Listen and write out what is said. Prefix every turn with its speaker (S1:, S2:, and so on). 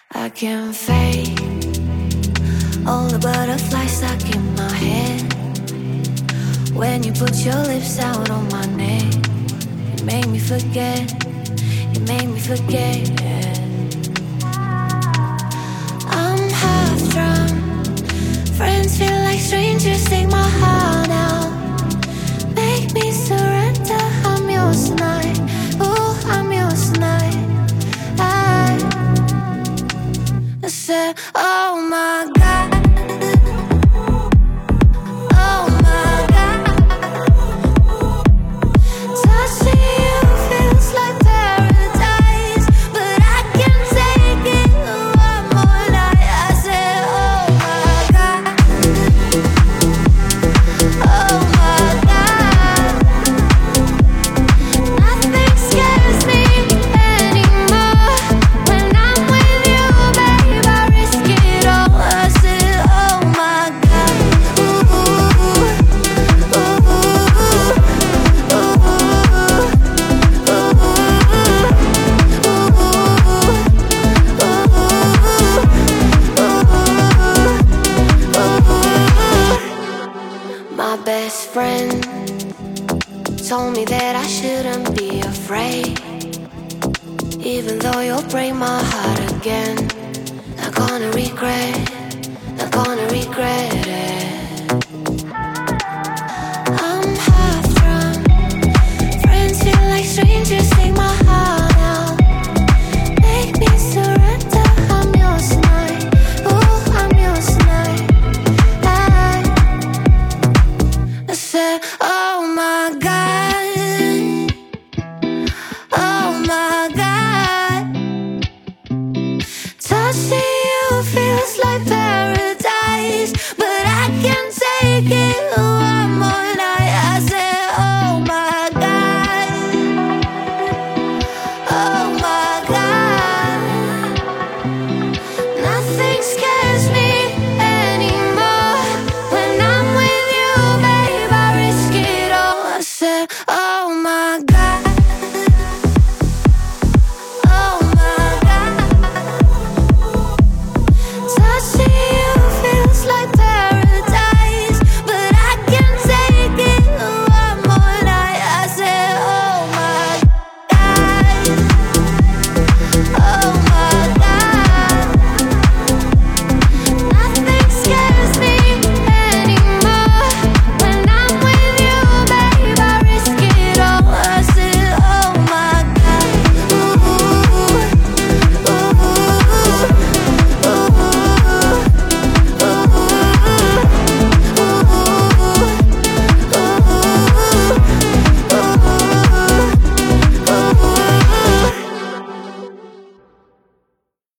S1: I can fake all the butterflies stuck in my head. When you put your lips out on my neck, you made me forget, you made me forget. I'm half drunk, friends feel like strangers, take my heart out. Make me surrender, I'm yours tonight. Oh, I'm yours tonight. I said, oh my God, oh my God. Touching you feels like paradise, but I can't take it one more night. I said, oh my God, oh my God. Nothing scares me anymore. When I'm with you, babe, I risk it all. I said, oh my God, ooh, ooh, my best friend told me that I shouldn't be afraid. Even though you'll break my heart again, not gonna regret, not gonna regret it. I'm half drunk, friends feel like strangers, take my heart out. Make me surrender, I'm yours tonight. Oh, I'm yours tonight. I said, oh my God, oh my God. Touching you feels like paradise,